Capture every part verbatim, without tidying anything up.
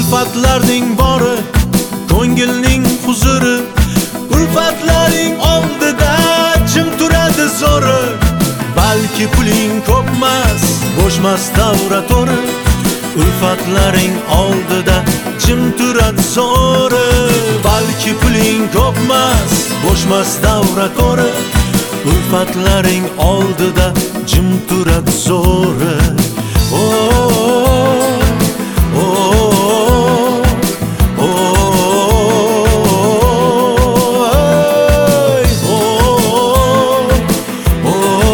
Ulfatlarning bori, ko'ngilning huzuri, ulfatlaring oldida jim turadi zo'ri. Balki puling ko'pmas, bo'shmas davra to'ri, ulfatlaring oldida jim turadi zo'ri. Balki puling ko'pmas, bo'shmas davra to'ri, ulfatlaring oldida jim turadi zo'ri. Oh, oh, oh, oh, oh,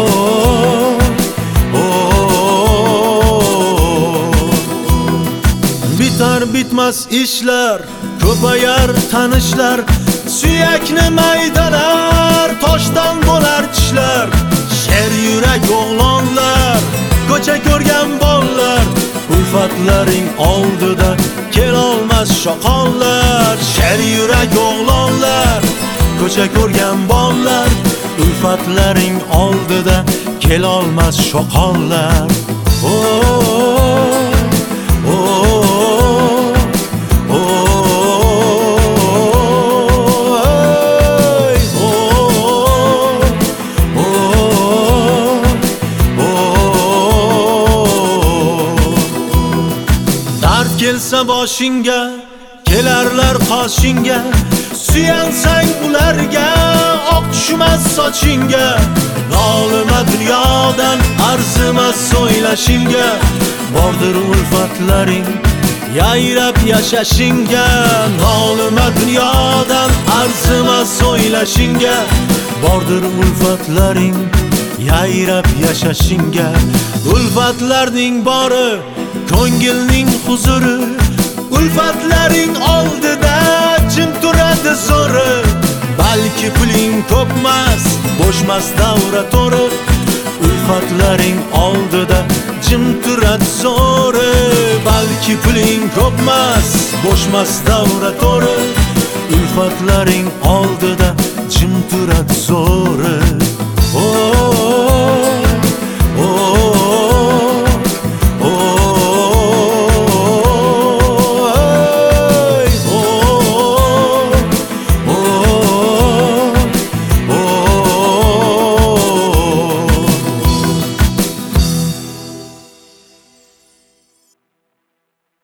oh. Bitar bitmas ishlar, ko'payar tanishlar, suyakni maydalar, toshdan bo'lar tishlar. Sher yurak o'g'lonlar, ko'cha ko'rgan bollar, ulfatlaring oldida kelolmas shoqollar. Sher yurak o'g'lonlar, ko'cha ko'rgan bollar, ulfatlaring oldida kelolmas shoqollar. Oh, oh, oh, kelsa boshingga, kelarlar qoshingga, suyansang ularga, oq tushmas sochingga. Nolima dunyodan, arzimas so'ylashingga, bordir ulfatlaring yayrab yashashingga. Nolima dunyodan, arzimas so'ylashingga, bordir ulfatlaring yayrab yashashingga. Ulfatlarning bori, ko'ngilning huzuri, ulfatlaring oldida jim turadi zo'ri. Balki puling ko'pmas, bo'shmas davra to'ri, ulfatlaring oldida jim turadi zo'ri. Balki puling ko'pmas, bo'shmas davra to'ri, ulfatlaring oldida jim turadi zo'ri. Oh,